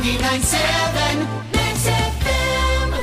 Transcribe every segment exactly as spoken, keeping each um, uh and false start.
ninety-nine point seven Mix F M.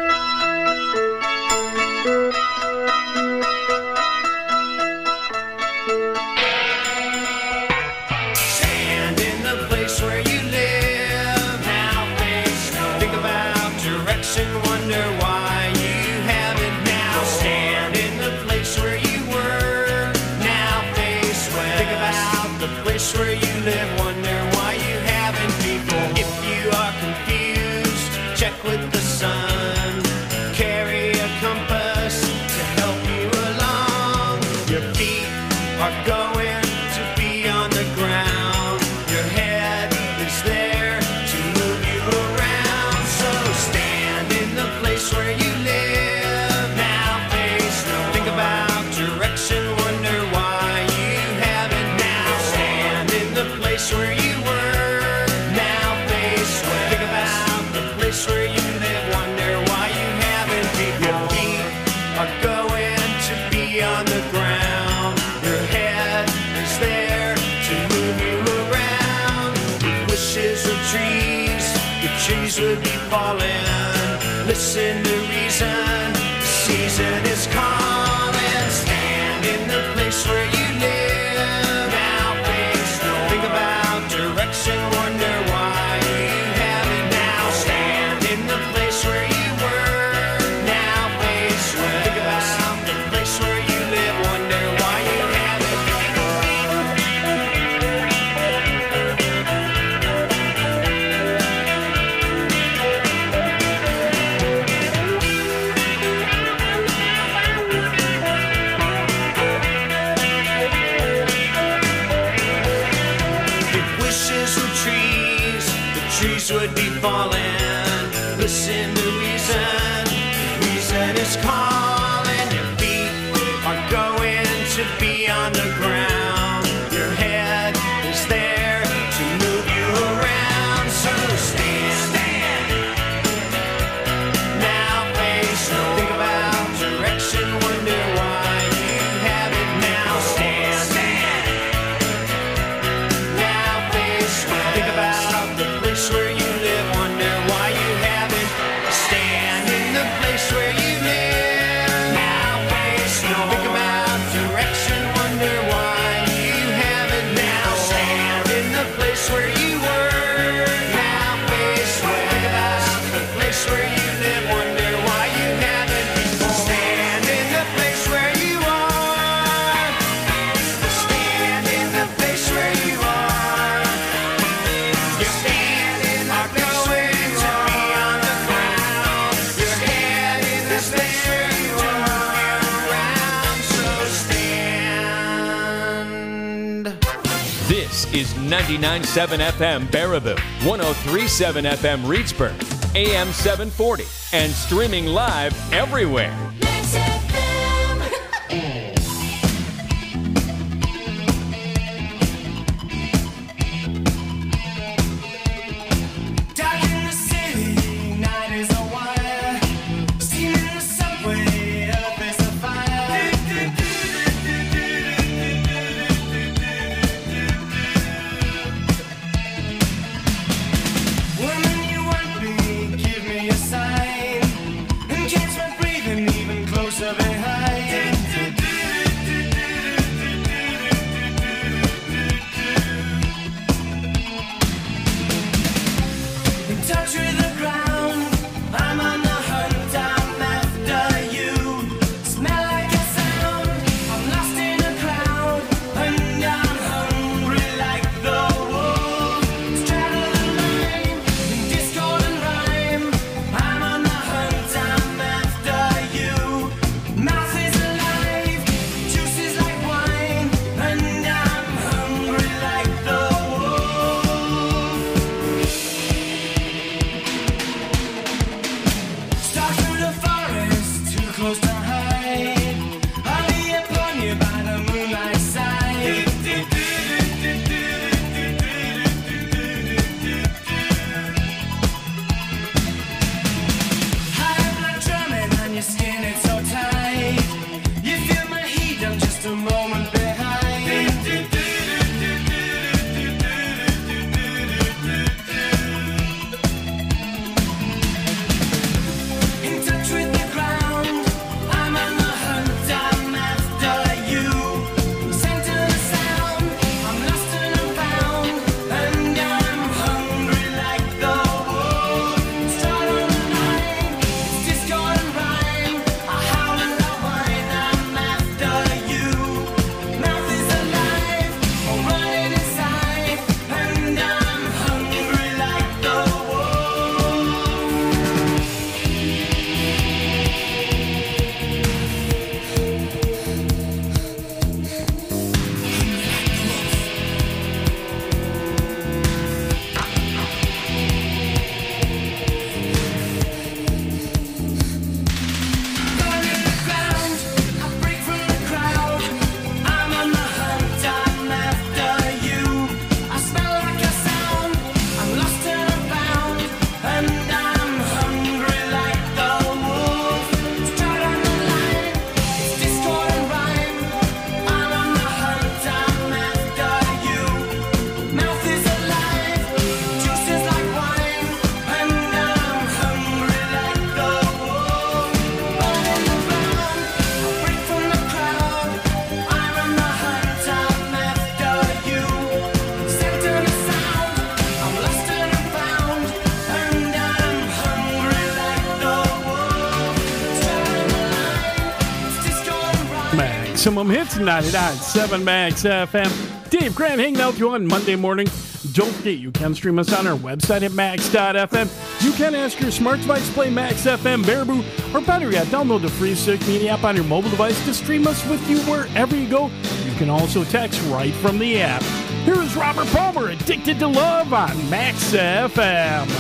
Stand in the place where you live. Now face no. Think about direction. Wonder why you haven't now. Stand in the place where you were. Now face west. Think about the place where you live. Wonder why you haven't before. If you are confused, check with the sun. Carry a compass to help you along. Your feet are going to be on the ground. Your head is there to move you around. So stand in the place where you live. Now face no. Think about direction. Wonder why you haven't now. Stand in the place where you were. Now face west. Think about the place where you live. Wonder why you haven't. Your feet are going to be on the ground. Your head is there to move you around. If wishes were trees, the trees would be falling. Listen to reason, the season is calling. Stand in the place where you live. Now face no. Think about direction. Wonder why you haven't now. Stand in the place where you were. Now face west. Think about the place where you live. Wonder why you haven't. If wishes were trees, the trees would be falling. Listen to reason, reason is calling. Your feet are going to be on the ground. Your head is there to move you around. So stand, stand. Now face no. Think about direction. Wonder why you haven't now. Stand, stand. Now face west. Think about the place where you live. Wonder why you haven't. Stand in the place where you live. Now face no. Think about direction. Wonder why you haven't now. Stand in the place where you were. Now face west. Think about the place where you live. Wonder why you haven't before. Stand in the place where you are. Stand in the place where you are. Your feet are going to be on the ground. Your head in the place where you are. Around, so stand. This is ninety-nine point seven F M Baraboo, one oh three point seven F M Reedsburg, A M seven forty, and streaming live everywhere. Mix F M. Dark in the city, night is a wire. Steam in the subway, earth is a fire. Woman, you want me, give me a sign. And catch my breathing even closer Maximum Hits, ninety-nine point seven Max F M. Dave Grant hanging out with you on Monday morning. Don't forget, you can stream us on our website at max dot f m. You can ask your smart device to play Max F M Baraboo, or better yet, download the free Sick Media app on your mobile device to stream us with you wherever you go. You can also text right from the app. Here is Robert Palmer, Addicted to Love on Max F M.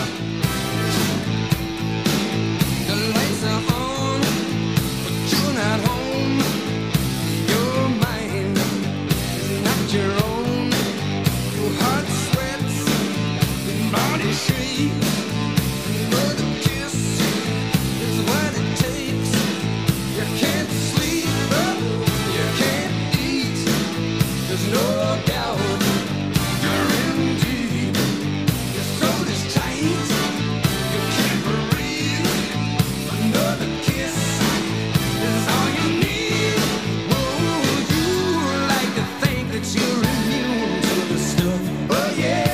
The lights are on, but you're not home. Your mind is not your own. Your heart sweats, your body shakes. Another kiss is what it takes. You can't sleep, you can't eat. There's no doubt you're in deep. Your soul is tight, you can't breathe. Another kiss is all you need. Oh, you like to think that you're immune to the stuff. Oh yeah.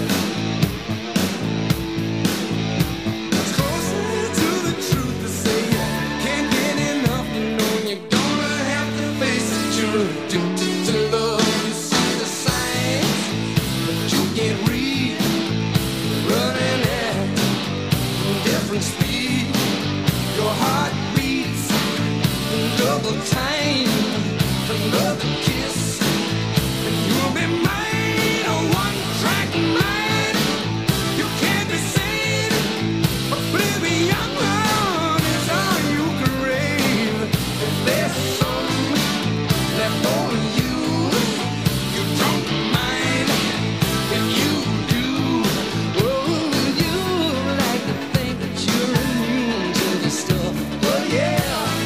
It's closer to the truth to say you can't get enough. You know you're gonna have to face it. You're addicted to love. You see the signs, but you can't read. Running at different speed. Your heart beats in double time. Another kiss, and you'll be mine. A one-track mind. You can't be sane. Oblivion is all you crave. If there's some left for you, you don't mind. If you do, oh, you like to think that you're immune to the stuff. Oh yeah.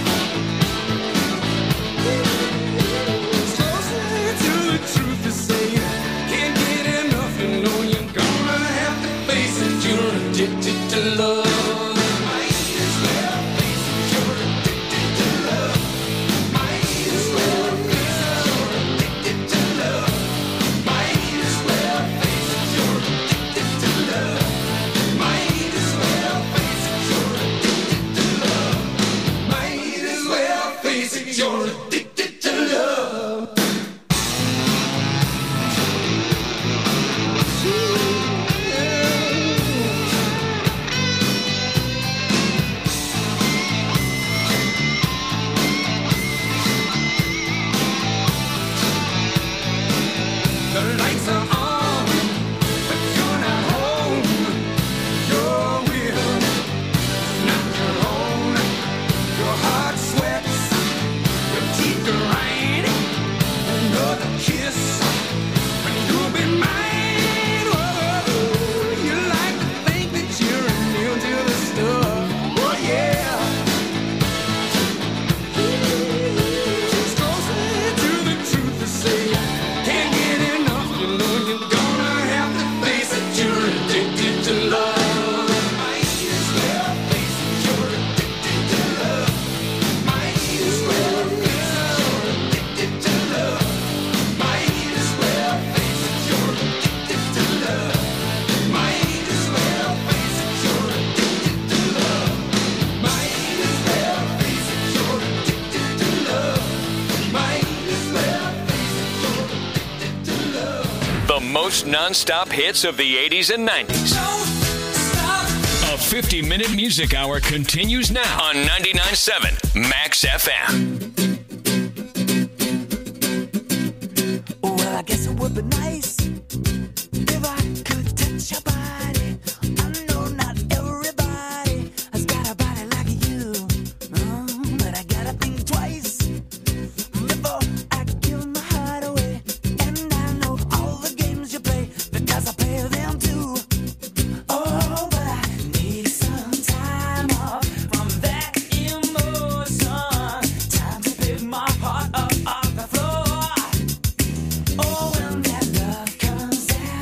It's closer to the truth to say you can't get enough. You know you're gonna have to face it. You're addicted to love. Might as well face it. You're addicted to love. Might as well face it. You're addicted to love. Might as well face it. You're addicted to love. Might as well face it. You're addicted to love. Might as well face it. You're addicted to love. The lights are on, but you're not home. Your will is not your own. Your heart sweats, your teeth grind. Another kiss, and you'll be mine. Whoa, you like to think that you're immune to the stuff. Oh yeah. It's closer to the truth to say you can't get enough. You know you're gonna have to face it. You're addicted to love. Might as well face it. You're addicted to love. Might as well face it. You're addicted to love. Might as well face it. You're addicted to love. Might as well face it. You're addicted to love. Might as well face it. You're addicted to love. Might as well face it. You're addicted to love. The most non-stop hits of the eighties and nineties. A fifty-minute music hour continues now on ninety-nine point seven Max F M. Well, I guess it would be nice if I could touch your body. I know not everybody has got a body like you, mm, but I gotta think twice before I give my heart away. And I know all the games you play because I play them too. Oh, but I need some time off from that emotion. Time to pick my heart up off the floor. Oh, when that love comes out.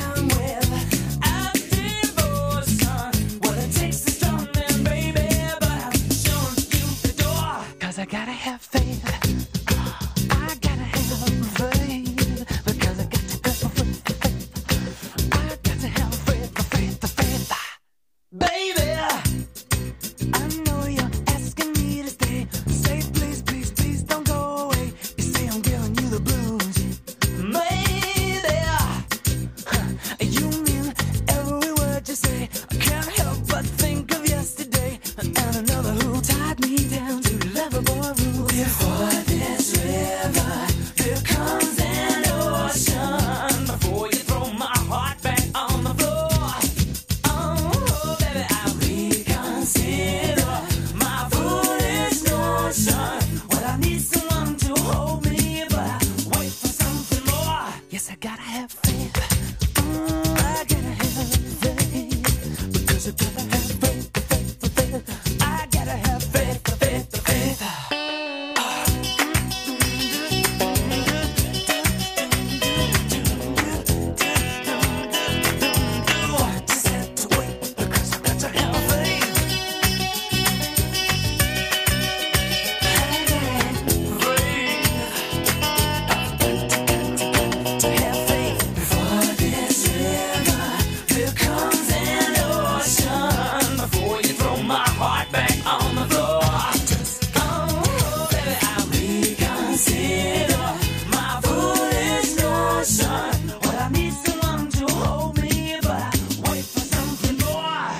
'cause I gotta have faith. Mm, I gotta have faith, because I gotta have faith, faith, faith. I gotta have faith, faith, faith. Just have to wait, because I got to have faith. To have faith before this river becomes an ocean. Before you throw my heart back on the floor. Oh, baby, I reconsider my foolish notion. Well, I need someone to hold me, but I wait for something more.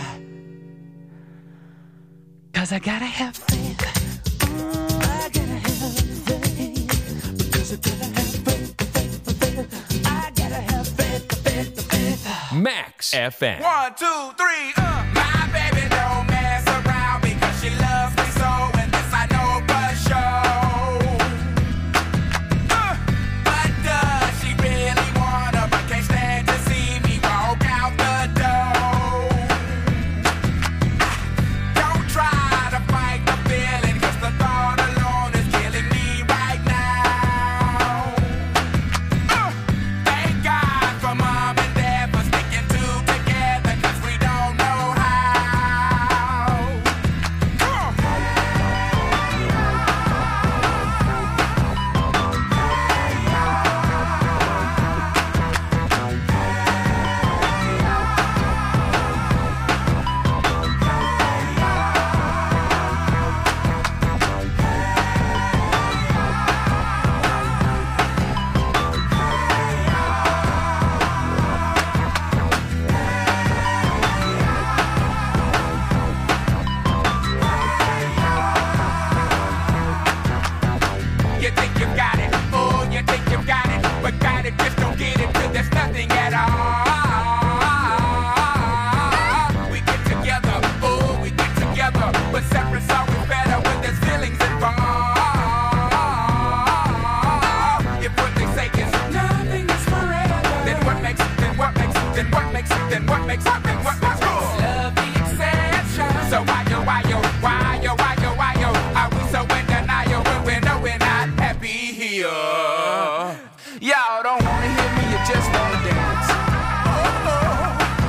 'Cause I gotta have faith. Mm, I gotta have faith. Because I gotta have faith, faith, faith. I gotta have faith, faith, faith. Max F M. One, two, three, uh. My baby don't mess around because she loves me so, and this I know for sure. Uh, but does she really wanna, but can't stand to see me walk out the door? Don't try to fight the feeling, 'cause the thought alone is killing me right now. Uh, thank God for mom and dad for sticking two together, 'cause we don't know how. Come on. You think you got it, oh, you think you got it, but got it, just don't get it till there's nothing at all. We get together, oh, we get together, but separate's always better when there's feelings involved. If what they say is nothing is forever, then what makes it, then what makes it, then what makes it, then what makes it, then what makes it? Love the exception. So why yo, why yo, why yo, why yo, why yo, are we so in denial when we know we're not happy here? Y'all don't wanna hear me, you just wanna dance. Oh, oh.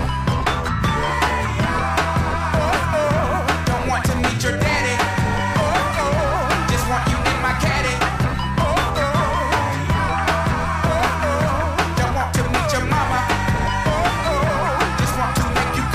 Oh, oh. Don't want to meet your daddy. Oh, oh. Just want you in my caddy. Oh, oh. Oh, oh. Don't want to meet your mama. Oh, oh. Just want to make you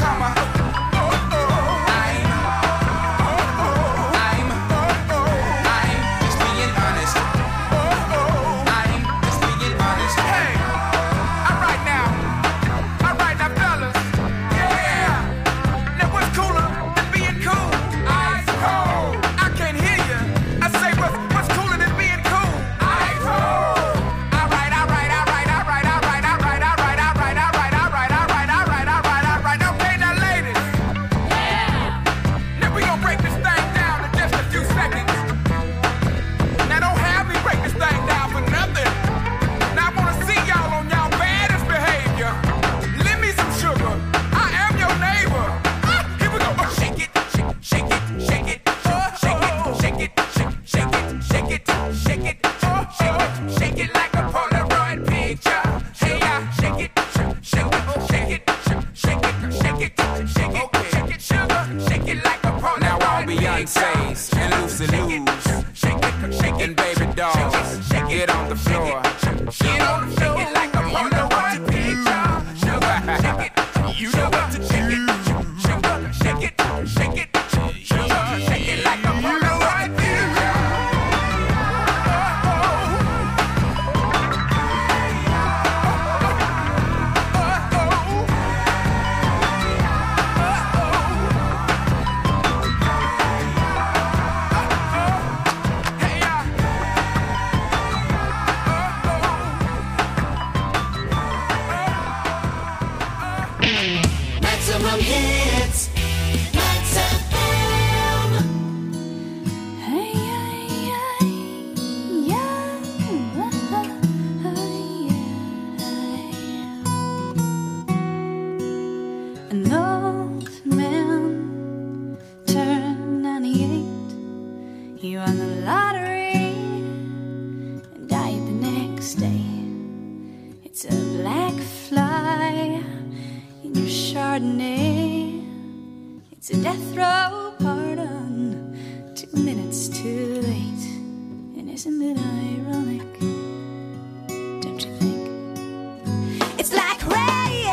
McFly in your Chardonnay. It's a death row pardon, two minutes too late. And isn't it ironic? Don't you think? It's like rain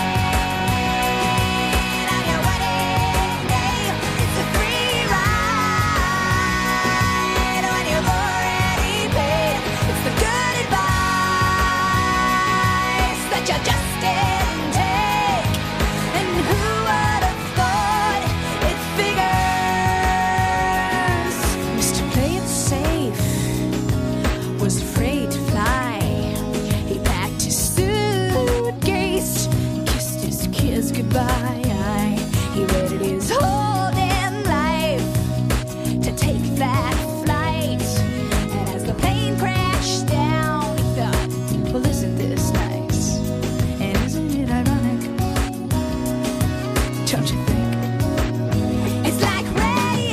on your wedding day. It's a free ride when you've already paid. It's the good advice that you just didn't take. And who would have thought it figures? Mister Play It Safe was afraid to fly. He packed his suitcase, kissed his kids goodbye. He waited his whole damn life to take that flight. And as the plane crashed down, he thought, well, isn't this nice? And isn't it ironic? Don't you think? It's like rain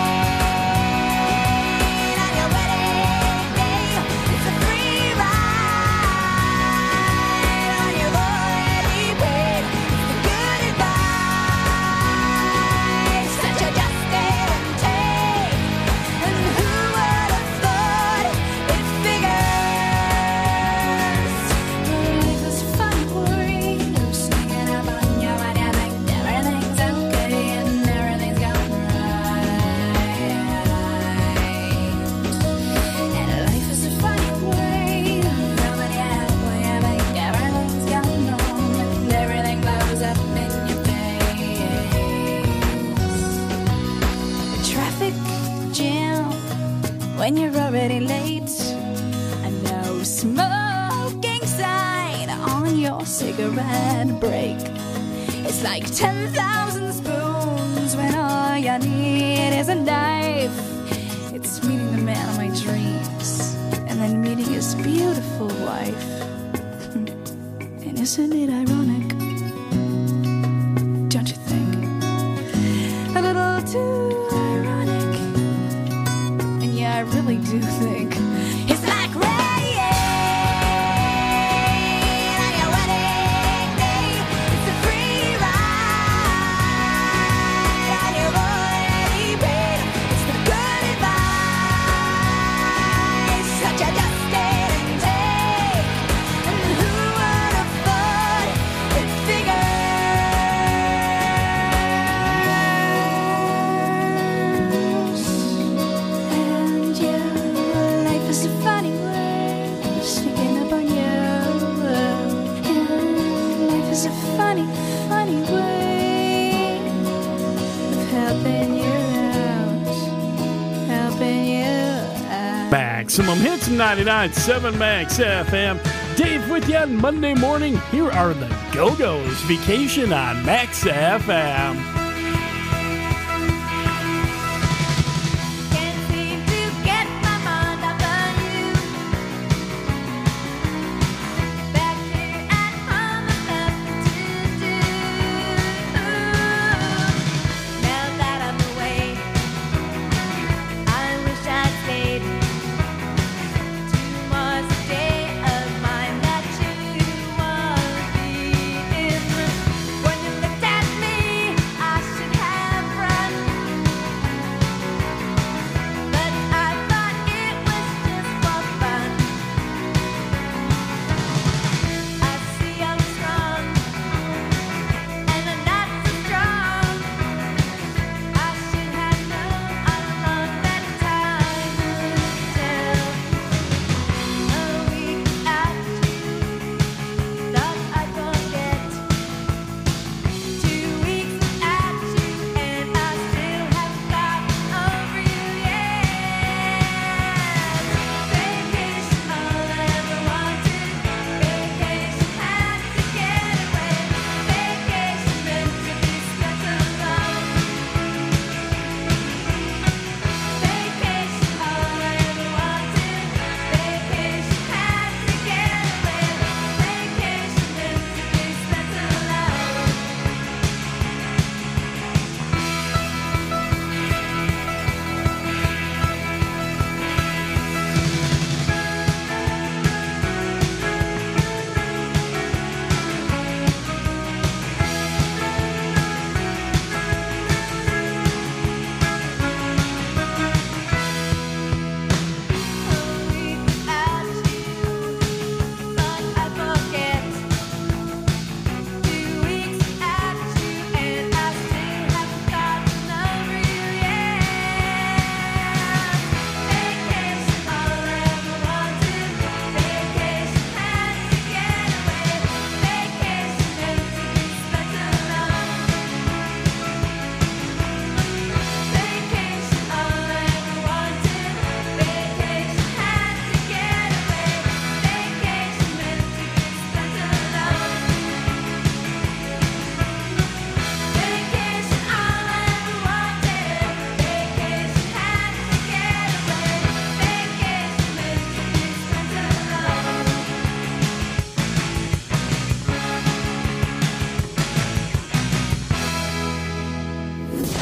on your wedding day. It's a free ride when you've already paid. The good advice that you just didn't take. And who would have thought it figures? Life is fun, worry. You're sneaking up on you and you think everything's okay and everything's going right. And life is a funny way. Coming out when you think everything's going wrong and everything blows up in your face. A traffic jam when you're already late. A no smoking sign on your cigarette break. It's like ten thousand spoons when all you need is a knife. It's meeting the man of my dreams and then meeting his beautiful wife. And isn't it ironic? Don't you think? A little too ironic. And yeah, I really do think it's like rain on your wedding day. It's a free ride and you've already paid. It's the good advice that you just didn't take. And who would have thought it figures? And yeah, life is a funny way sneaking up on you. And life is a funny, funny way of helping you out, helping you out. Maximum Hits ninety-nine point seven Max F M. Dave with you on Monday morning. Here are the Go-Go's Vacation on Max F M. Can't seem to get my mind off on you. Back here at home, there's nothing to do. Now that I'm away, I wish I'd stayed. Tomorrow's the day of mine that you wanna be in. When you looked at me, I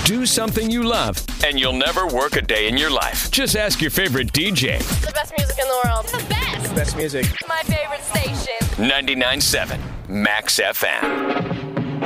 Do something you love, and you'll never work a day in your life. Just ask your favorite D J. The best music in the world. The best. Best music. My favorite station. ninety-nine point seven Max F M.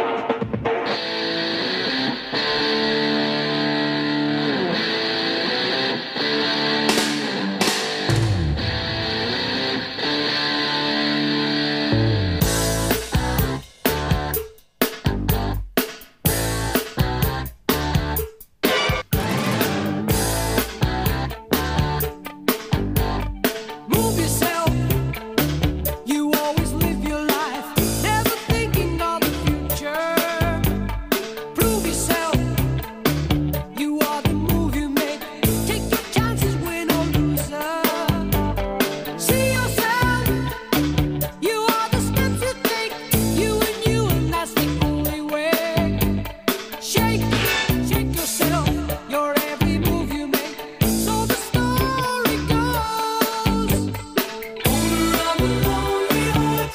Move yourself. You always live your life, never thinking of the future. Prove yourself. You are the move you make. Take your chances, win or loser. See yourself. You are the steps you take. You and you, and that's the only way. Shake, shake yourself. Your every move you make. So the story goes. Owner of a lonely heart.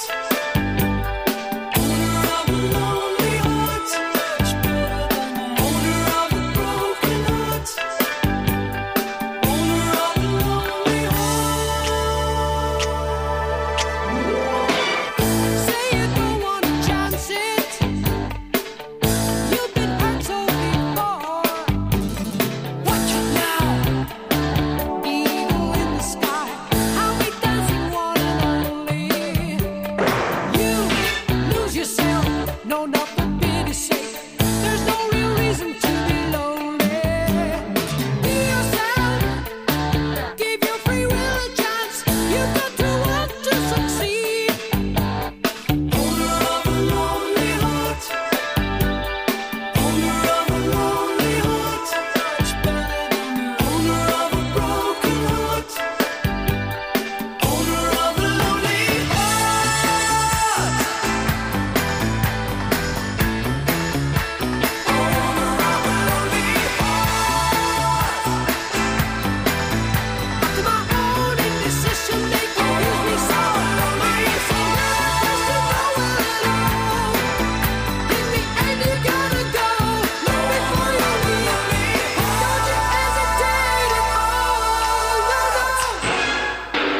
Owner of a lonely heart. Owner of a broken heart. Owner of a lonely heart. Say you don't want to chance it. You've been hurt so before. Watch it now. Eagle in the sky. How we dancing one and only. You lose yourself. No, not for pity's sake. There's no real reason to be lonely. Be yourself. Give your free will a chance. You've got to want to succeed. Owner of a lonely heart. Owner of a lonely heart. Owner of a broken heart. Owner of a lonely heart. Owner of a lonely heart. After my own indecision, they confuse me so. I so lost to nowhere at all. In the end, you gotta go. Look before you leave me. Don't you hesitate at all. No, no.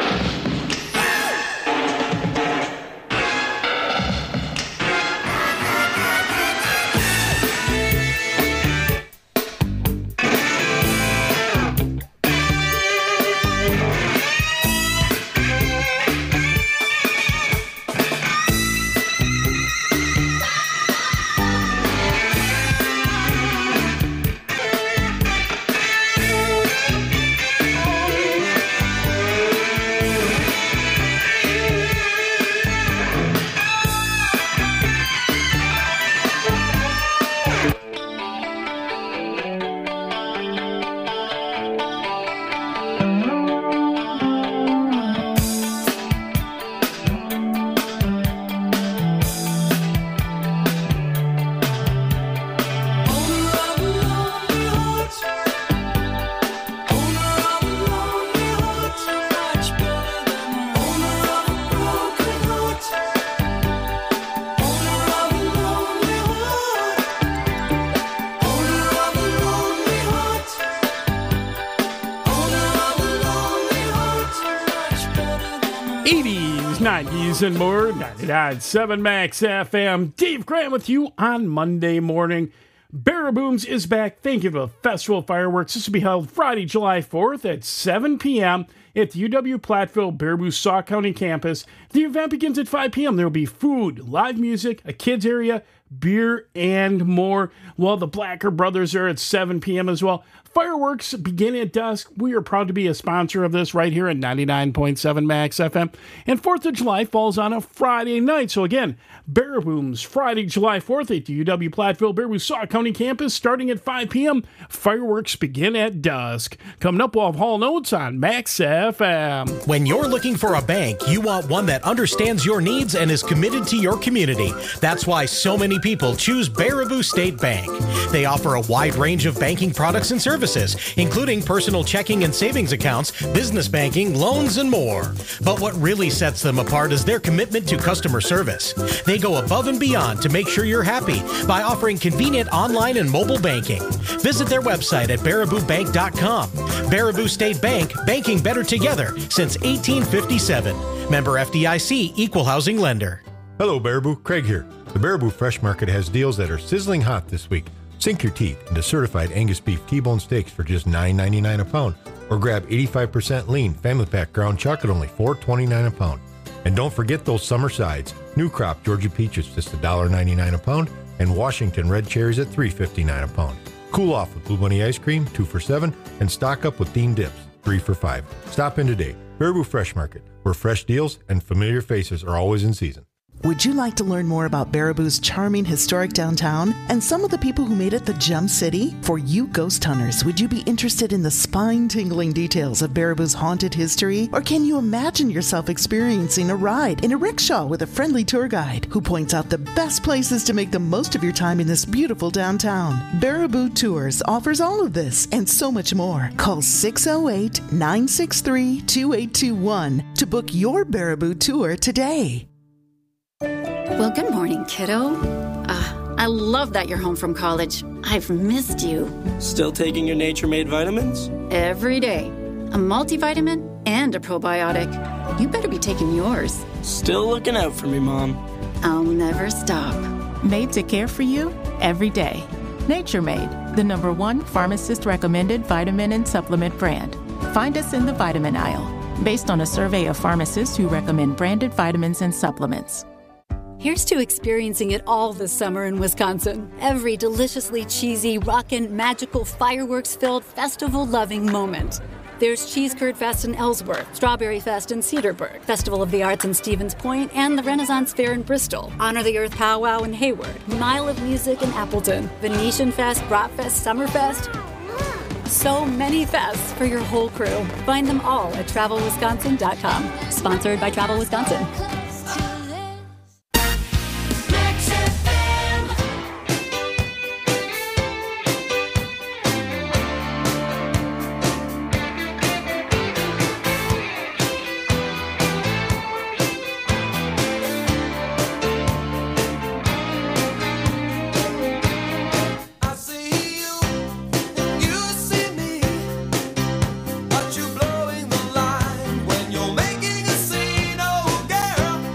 Owner of a lonely heart. Owner of a lonely heart. Much better than owner of a broken heart. Owner of a lonely heart. Owner of a lonely heart. Owner of a lonely heart. Much better than eighties, nineties, and more. ninety-nine point seven Max F M. Dave Grant with you on Monday morning. Barabooms is back. Thank you to the Festival of Fireworks. This will be held Friday, July fourth at seven p.m. at the U W Platteville Baraboo Sauk County campus. The event begins at five p.m. There will be food, live music, a kids area, beer, and more. Well, the Blacker Brothers are at seven p.m. as well. Fireworks begin at dusk. We are proud to be a sponsor of this right here at ninety-nine point seven Max F M. And fourth of July falls on a Friday night. So again, Barabooms, Friday, July fourth at the U W Platteville Baraboo Sauk County campus starting at five p.m. Fireworks begin at dusk. Coming up, we'll have Hall Notes on Max F M. When you're looking for a bank, you want one that understands your needs and is committed to your community. That's why so many many people choose Baraboo State Bank. They offer a wide range of banking products and services, including personal checking and savings accounts, business banking, loans, and more. But what really sets them apart is their commitment to customer service. They go above and beyond to make sure you're happy by offering convenient online and mobile banking. Visit their website at baraboo bank dot com. Baraboo State Bank, banking better together since eighteen fifty-seven. Member F D I C, Equal Housing Lender. Hello, Baraboo. Craig here. The Baraboo Fresh Market has deals that are sizzling hot this week. Sink your teeth into certified Angus beef T-bone steaks for just nine ninety-nine a pound, or grab eighty-five percent lean family pack ground chuck at only four twenty-nine a pound. And don't forget those summer sides. New crop Georgia peaches just one ninety-nine a pound, and Washington red cherries at three fifty-nine a pound. Cool off with Blue Bunny ice cream, two for seven, and stock up with Dean dips, three for five. Stop in today. Baraboo Fresh Market, where fresh deals and familiar faces are always in season. Would you like to learn more about Baraboo's charming historic downtown and some of the people who made it the Gem City? For you ghost hunters, would you be interested in the spine-tingling details of Baraboo's haunted history? Or can you imagine yourself experiencing a ride in a rickshaw with a friendly tour guide who points out the best places to make the most of your time in this beautiful downtown? Baraboo Tours offers all of this and so much more. Call six oh eight, nine six three, two eight two one to book your Baraboo tour today. Well, good morning, kiddo. Uh, I love that you're home from college. I've missed you. Still taking your Nature Made vitamins? Every day. A multivitamin and a probiotic. You better be taking yours. Still looking out for me, Mom. I'll never stop. Made to care for you every day. Nature Made, the number one pharmacist-recommended vitamin and supplement brand. Find us in the vitamin aisle, based on a survey of pharmacists who recommend branded vitamins and supplements. Here's to experiencing it all this summer in Wisconsin. Every deliciously cheesy, rockin', magical, fireworks-filled, festival-loving moment. There's Cheese Curd Fest in Ellsworth, Strawberry Fest in Cedarburg, Festival of the Arts in Stevens Point, and the Renaissance Fair in Bristol, Honor the Earth Powwow in Hayward, Mile of Music in Appleton, Venetian Fest, Bratfest, Summerfest. So many fests for your whole crew. Find them all at travel wisconsin dot com. Sponsored by Travel Wisconsin. But you blowing the line when you're making a scene, oh girl.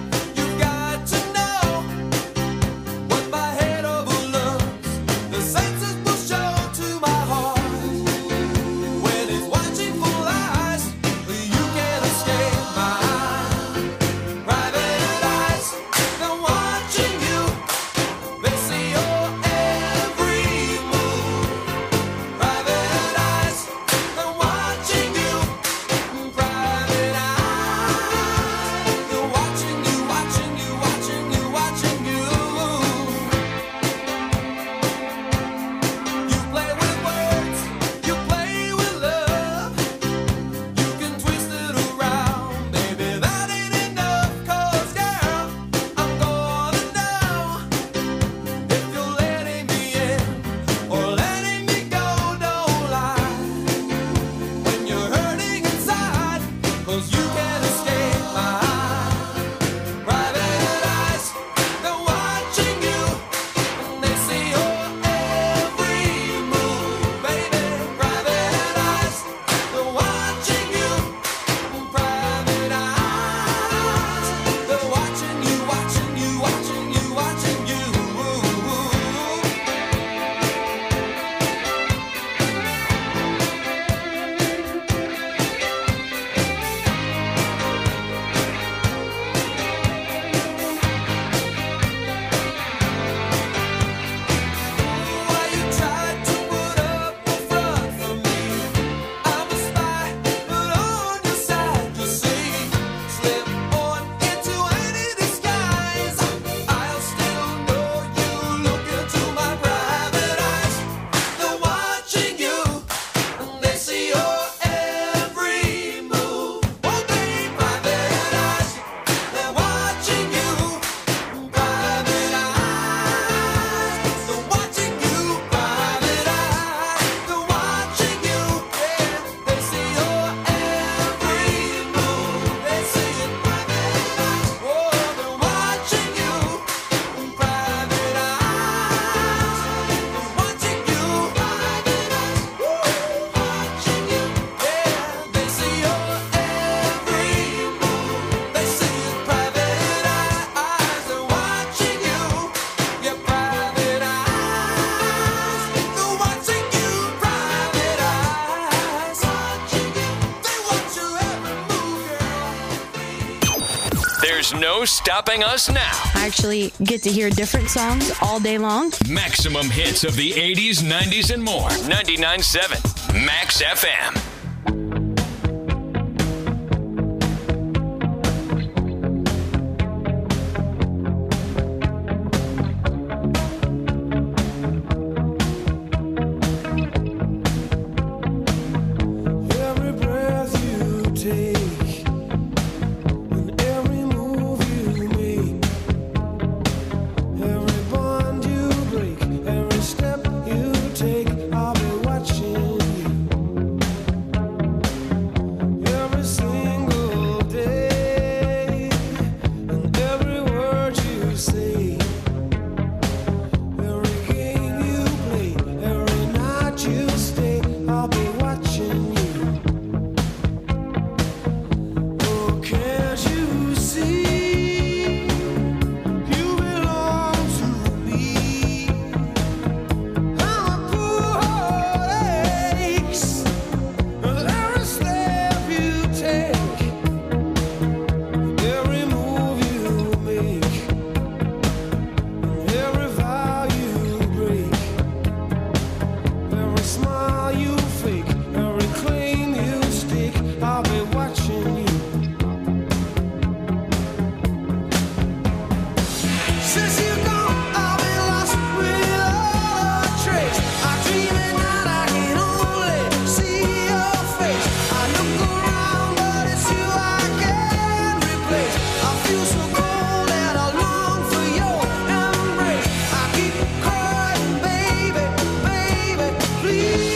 There's no stopping us now. I actually get to hear different songs all day long. Maximum hits of the eighties, nineties, and more. ninety-nine point seven Max F M. Every breath you take, and every move you make, every bond you break, every step you take, I'll be watching you. Every single day, and every word you say, every game you play, every night you stay, I'll be watching you. Oh, can't you see? You belong to me. I'm a poor heartaches. Every step you take, every move you make, every vow you break, every smile you fake, every claim you stake, I'll be watching you. Since you're gone, I've been lost without a trace. I dream at night, I can only see your face. I look around, but it's you I can't replace. I feel so cold and I long for your embrace. I keep crying, baby, baby, please.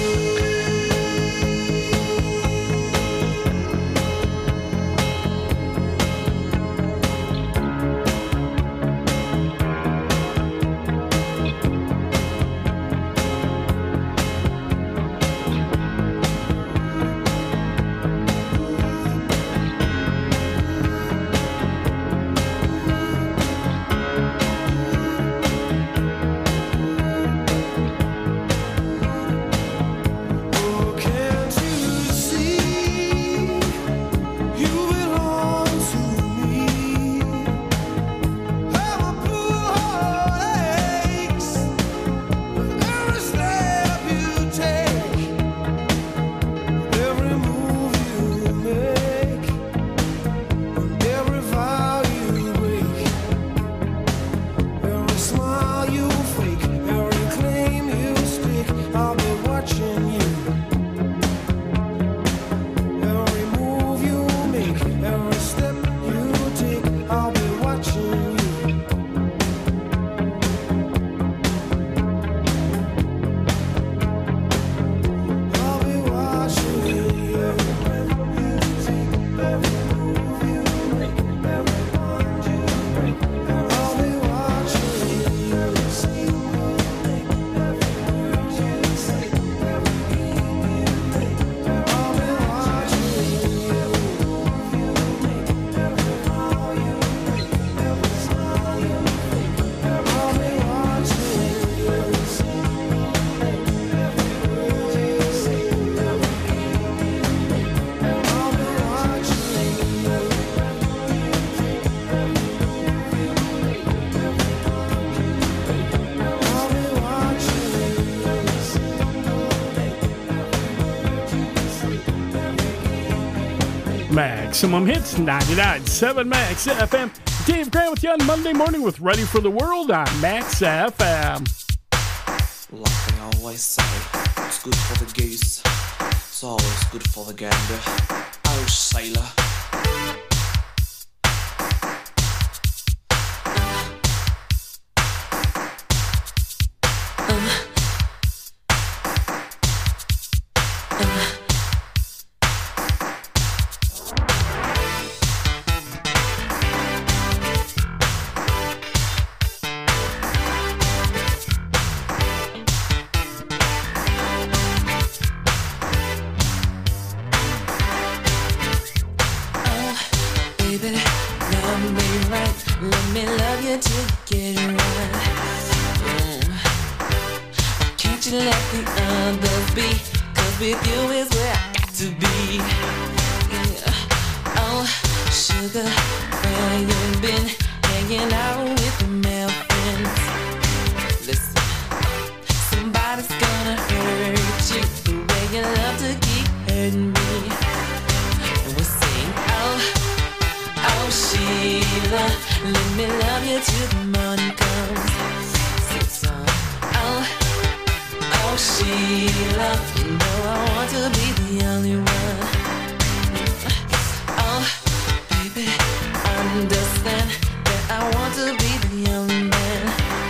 Oh, can't you see? You belong to me. I'm a poor heartaches. With every step you take, every move you make, every vow you break, every smile you fake, every claim you stake, I'll be watching you. Every move you make, every step you take, I'll be watching you. I'll be watching you. Every breath you take, every move you make, every bond you break, I'll be watching you. Every single day, every word you say, every game you play, I'll be watching you. Every move you make, every vow you break, every smile you fake, I'll be watching you. Every single day, every word you say, every game you play, I'll be watching you. Every breath you take, every move you make, every bond you break, I'll be watching you. Every single day, every word you say, every game you play. Maximum Hits, ninety-nine point seven Max F M. Dave Grant with you on Monday morning with Ready for the World on Max F M. Like they always say, it's good for the goose, it's always good for the gander. Oh, sailor. Let me love you till you get it right. Mm. Can't you let the others be? Cause with you is where I got to be. Yeah. Oh, Sugar, where you been hanging out with the male friends? Listen, somebody's gonna hurt you the way you love to keep hurting me. And we'll sing, oh, oh Sheila, let me love you till the morning comes. Sing song, oh, oh Sheila, you know I want to be the only one. Oh, baby, understand that I want to be the only man.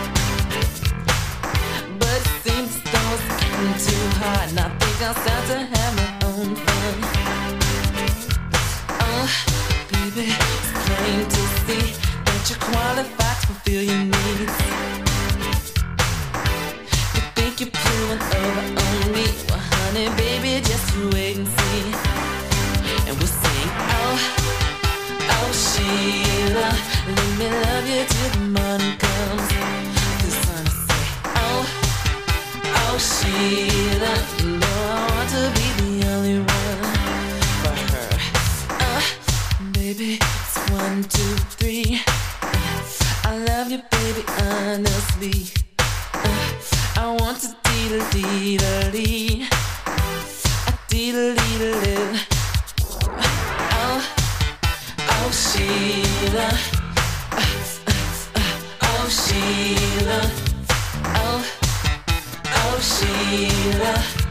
But it seems though it's getting too hard, and I think I'll start to have my own fun. Oh, baby, it's plain to see that you're qualified to fulfill your needs. You think you're pulling over on me? Well, honey, baby, just you wait and see. And we'll sing, oh, oh Sheila, let me love you till the morning comes. Cause I say, oh, oh Sheila, you know I want to be the only one for her. Uh, baby, it's one, two, three. I love you, baby, honestly. Uh, I want to dee-da-dee-da-dee. A dee-da-dee-da-dee. Oh, oh Sheila, oh Sheila, oh, oh Sheila,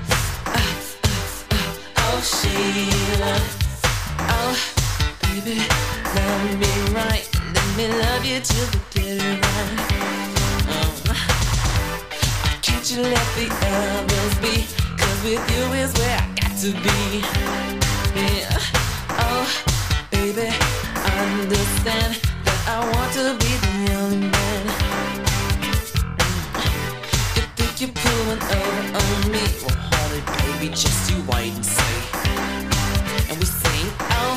oh Sheila, oh baby, love me right, let me love you till we get it right. Oh, can't you let the others be? 'Cause with you is where I got to be. Yeah. Oh, baby, understand that I want to be the only man. You think you're pulling over on me? Well, honey, baby, just you wait and see. And we sing, oh,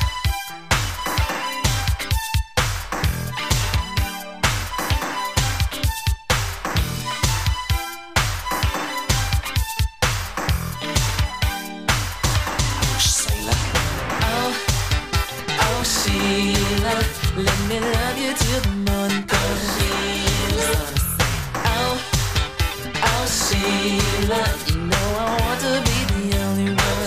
Sheila, let me love you till the morning comes. Oh, oh Sheila, you know I want to be the only one.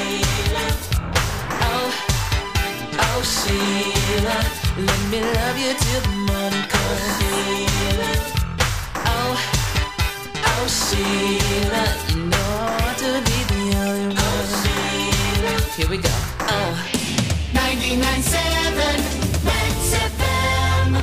Oh, oh Sheila, let me love you till the morning comes. Oh, oh Sheila, you know I want to be the only one. Here we go. Oh. ninety-nine point seven Max F M.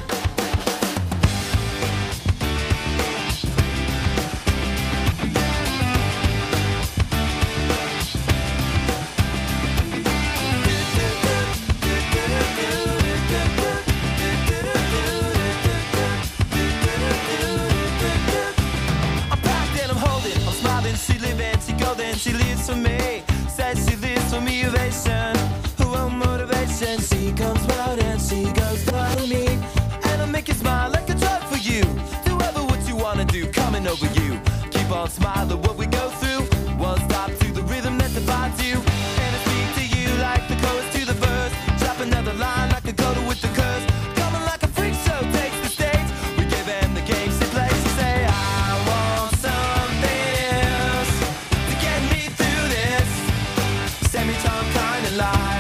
I'm packed and I'm holding, I'm smiling, she living, she golden, she lives for me. Says she lives for me, ovation. Motivation, she comes round and she goes to me, and I make you smile like a drug for you. Do ever what you wanna do, coming over you. Keep on smiling what we go through. One stop to the rhythm that divides you, and I speak to you like the chorus to the verse. Drop another line like a coda with the curse. Coming like a freak show takes the stage. We give them the game she plays. She say I want something else to get me through this semi-time kind of life.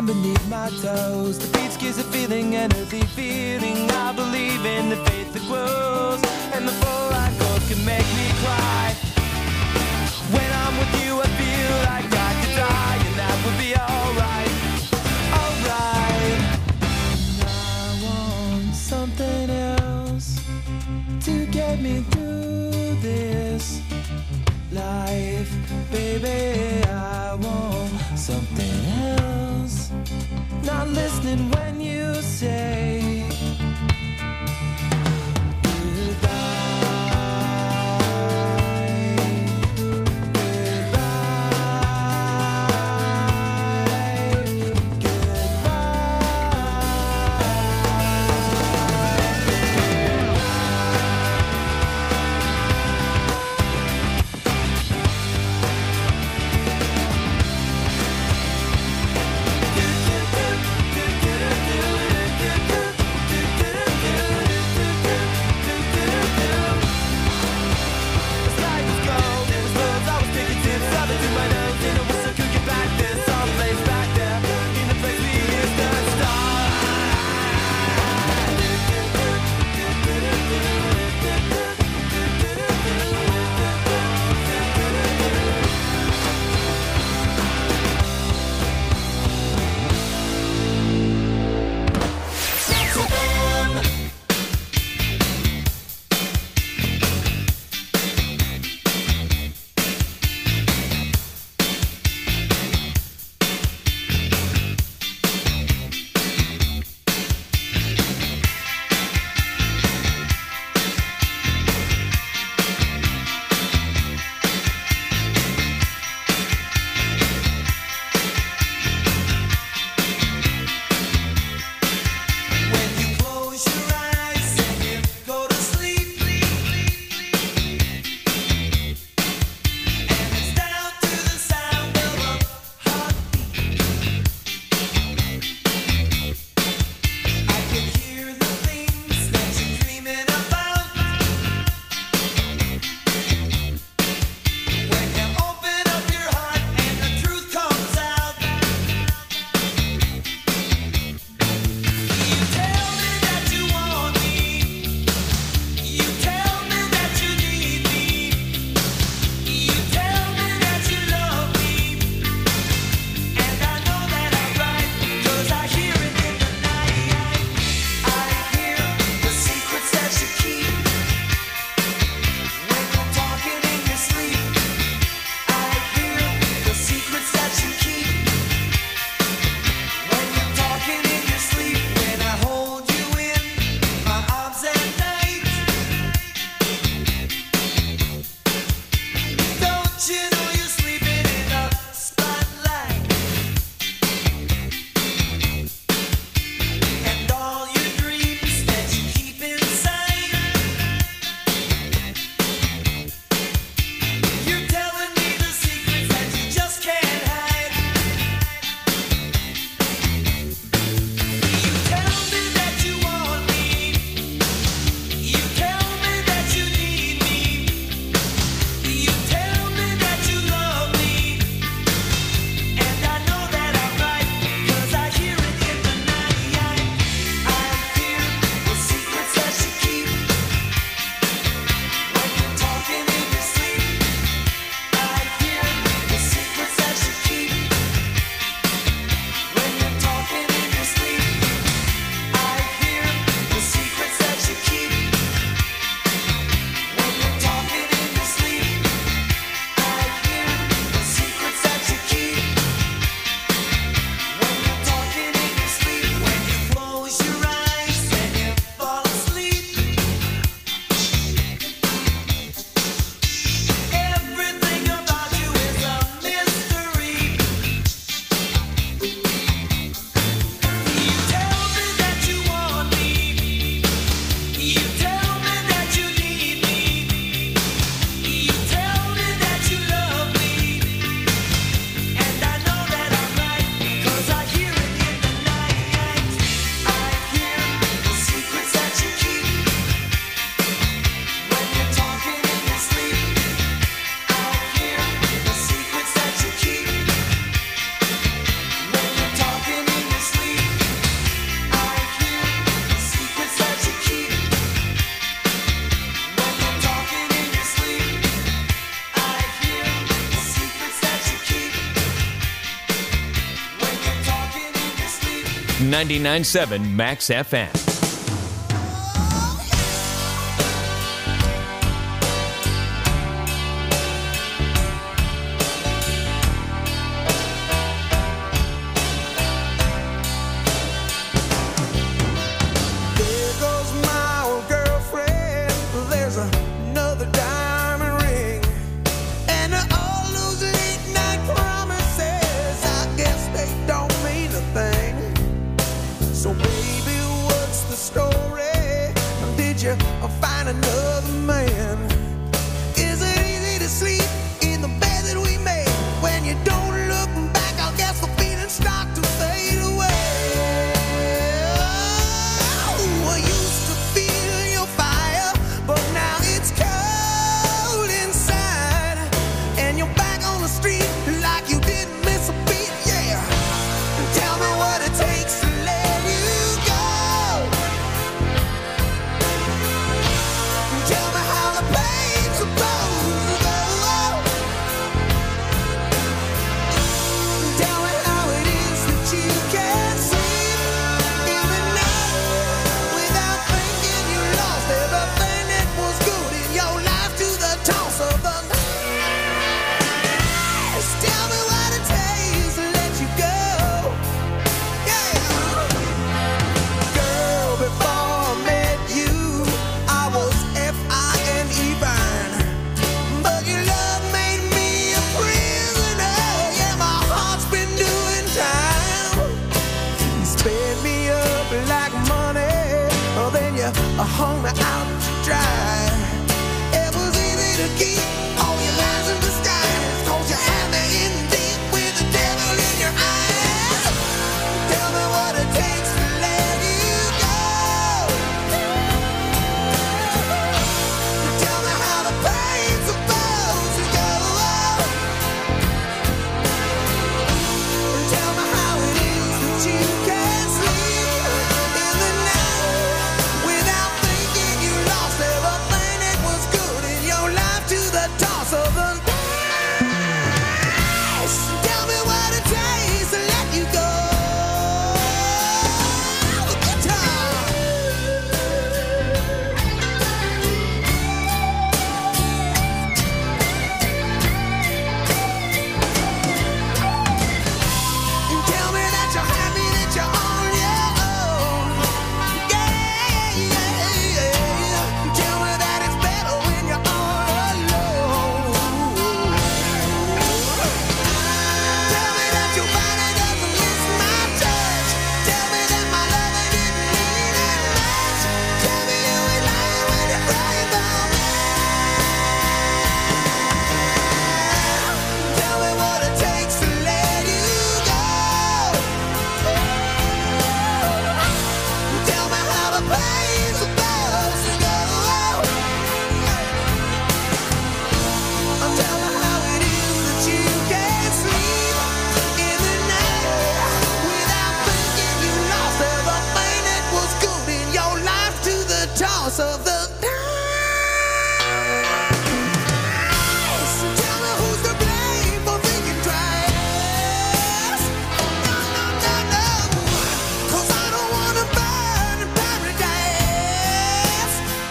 ground beneath my toes. The beach gives a feeling, an earthly feeling. I believe in the faith that grows, and the full light goes can make me cry. When I'm with you, I feel like I could die, and that would be alright, alright. And I want something else to get me through this life, baby. I want something else. Not listening when you say ninety-nine point seven Max F M. There goes my old girlfriend. There's another diamond ring. And all those late night promises, I guess they don't mean a thing. So baby, what's the story? Did you find another man? Is it easy to sleep in the bed that we made? When you don't look back, I guess the feelings start to fade away. I used to feel your fire, but now it's cold inside. And you're back on the street like you didn't miss a beat, yeah. Tell me what it takes to let you go. Tell me how the pain's supposed to go. Tell me how it is that you can't sleep in the night without thinking you lost everything that was good in your life to the toss of the night. Tell me what it takes to let you go. Yeah. Girl, before I met you, I was F I N E burn. But your love made me a prisoner. Yeah, my heart's been doing time. You sped me up like money, oh, then you hung me out to dry. It was easy to keep all your lies in disguise, 'cause you had me in deep with the devil in your eyes. Tell me what it takes to let you go. Tell me how the pain's supposed to go. Tell me how it is that you can't sleep in the night without thinking you lost everything that was good in your life to the toss of the dice. Tell me what it takes to let you go. The guitar. Tell me that you're happy, that you're on your own. Yeah, yeah, yeah. Tell me that it's better when you're all alone. Tell me that your body doesn't miss my touch. Tell me that my love didn't mean that much. Tell me you ain't lying when you're crying about me. Tell me what it takes to let you go. Tell me how the pain's supposed to go. Tell me how it is that you can't sleep in the night without thinking you lost everything that was good in your life to the toss of the dice. Tell me who's to blame for thinking twice. No, no, no, no, 'cause I don't wanna burn in paradise.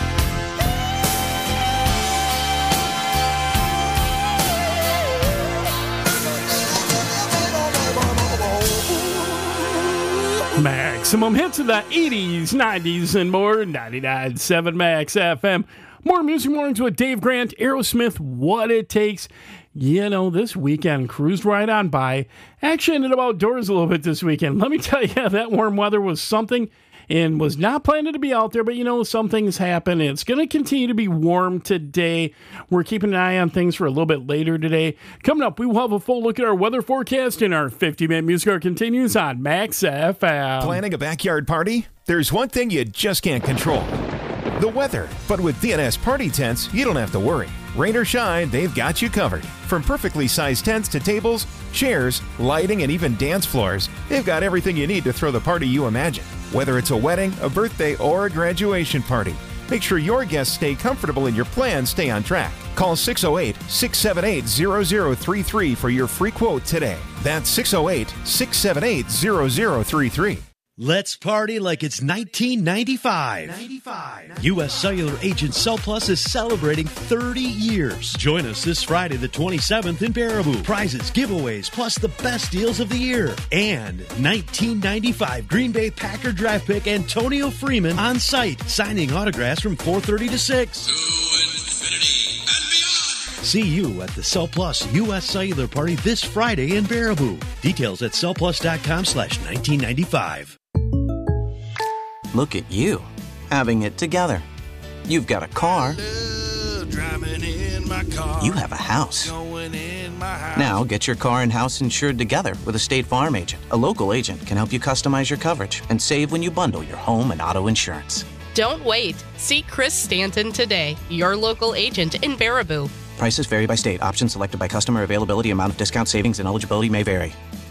Maximum hits of the eighties, nineties, and more. ninety-nine point seven Max F M. More Music Mornings with Dave Grant, Aerosmith, What It Takes. You know, this weekend cruised right on by. Actually ended up outdoors a little bit this weekend. Let me tell you, that warm weather was something and was not planning to be out there, but you know, some things happen. It's going to continue to be warm today. We're keeping an eye on things for a little bit later today. Coming up, we will have a full look at our weather forecast, and our fifty-minute music hour continues on Max F M. Planning a backyard party? There's one thing you just can't control: the weather. But with D N S Party Tents, you don't have to worry. Rain or shine, they've got you covered. From perfectly sized tents to tables, chairs, lighting, and even dance floors, they've got everything you need to throw the party you imagine. Whether it's a wedding, a birthday, or a graduation party, make sure your guests stay comfortable and your plans stay on track. Call six oh eight, six seven eight, zero zero three three for your free quote today. That's six oh eight, six seven eight, zero zero three three. Let's party like it's nineteen ninety-five. U S Cellular agent CellPlus is celebrating thirty years. Join us this Friday the twenty-seventh in Baraboo. Prizes, giveaways, plus the best deals of the year. And nineteen ninety-five Green Bay Packer draft pick Antonio Freeman on site, signing autographs from four thirty to six. See you at the CellPlus U S Cellular Party this Friday in Baraboo. Details at cellplus.com slash 1995. Look at you, having it together. You've got a car. You have a house. Now get your car and house insured together with a State Farm agent. A local agent can help you customize your coverage and save when you bundle your home and auto insurance. Don't wait. See Chris Stanton today, your local agent in Baraboo. Prices vary by state. Options selected by customer. Availability, amount of discount, savings, and eligibility may vary.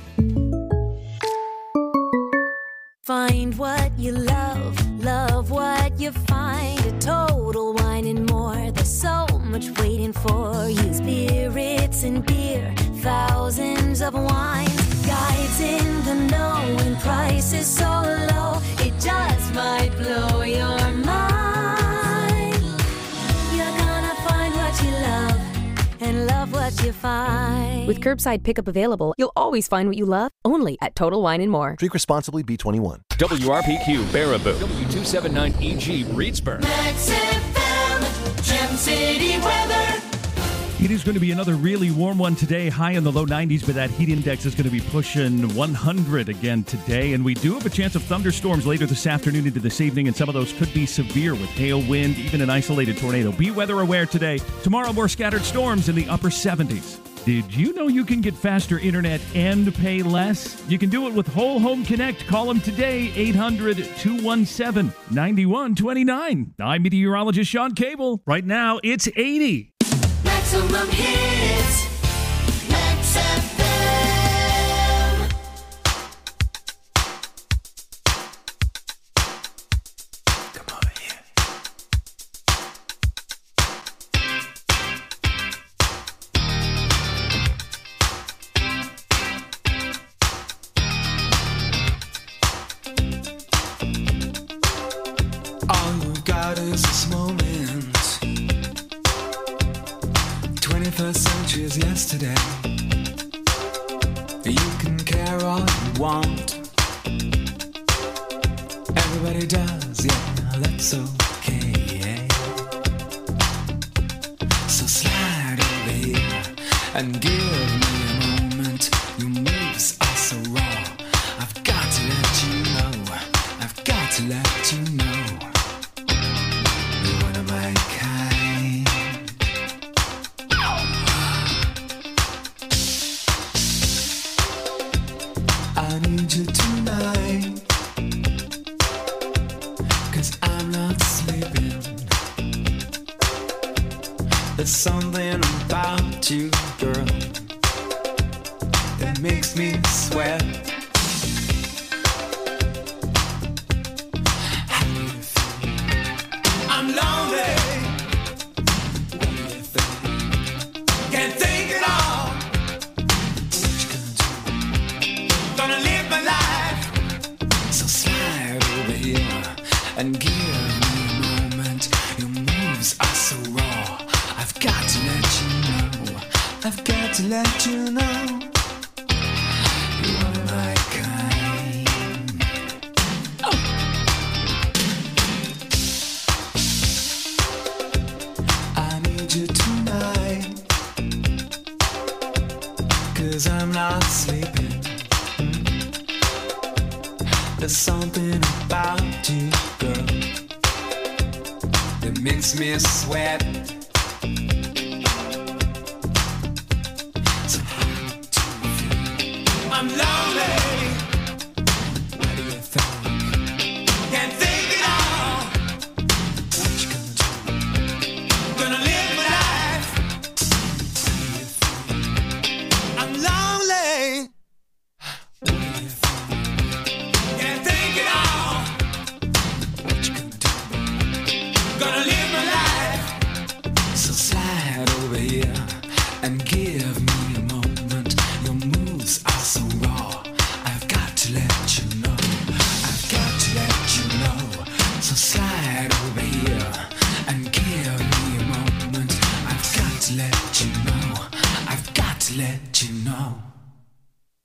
Find what you love, love what you find. A Total Wine and More. There's so much waiting for you. Spirits and beer, thousands of wines. Guides in the know and prices so low. It just might blow your mind. You're gonna find what you love and love what you find. With curbside pickup available, you'll always find what you love, only at Total Wine and More. Drink responsibly, B twenty-one. W R P Q Baraboo, W two seventy-nine E G Reedsburg. Max F M, Gem City weather. It is going to be another really warm one today, high in the low nineties, but that heat index is going to be pushing one hundred again today. And we do have a chance of thunderstorms later this afternoon into this evening, and some of those could be severe with hail, wind, even an isolated tornado. Be weather aware today. Tomorrow, more scattered storms in the upper seventies. Did you know you can get faster internet and pay less? You can do it with Whole Home Connect. Call them today, eight hundred, two one seven, nine one two nine. I'm meteorologist Sean Cable. Right now, it's eighty. Maximum hits, Max F M. All you've got is this moment. twenty-first century is yesterday. You can care all you want. Everybody does, yeah, that's okay. So slide over here and give me a moment. Your moves are so raw. I've got to let you know. I've got to let you know. You're one of my kind. I need you tonight, 'cause I'm not sleeping. There's something about you, girl, that makes me sweat. How do you feel? I'm lonely. What do you think? Can't think at all. What you gonna do? Gonna live my life. So slide over here and give me a moment. Your moves are so raw. I've got to let you know. I've got to let you know. You're one of my kind. Oh. I need you tonight, 'cause I'm not sleeping. There's something about you, girl, that makes me sweat. So how do you feel? I'm lonely. What do you think? Can't think at all. What you gonna do? Gonna live my life. What do you think? I'm lonely. What do you think? Can't think at all. What you gonna do? Gonna live my life. So slide over here and give me a moment. Your moves are so raw.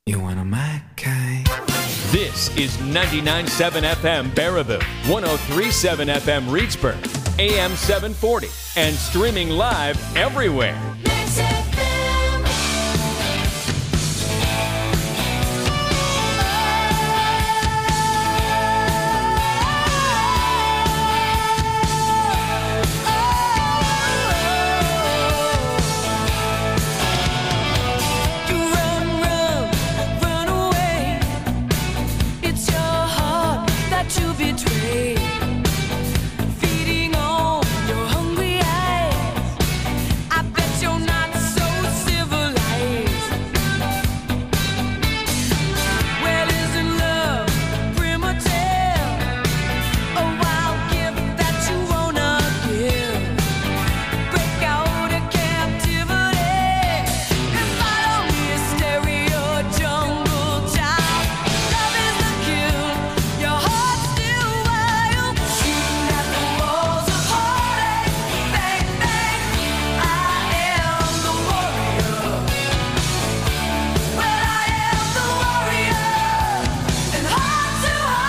You want a my kind. This is ninety-nine point seven F M Baraboo, one oh three point seven F M Reedsburg, A M seven forty, and streaming live everywhere.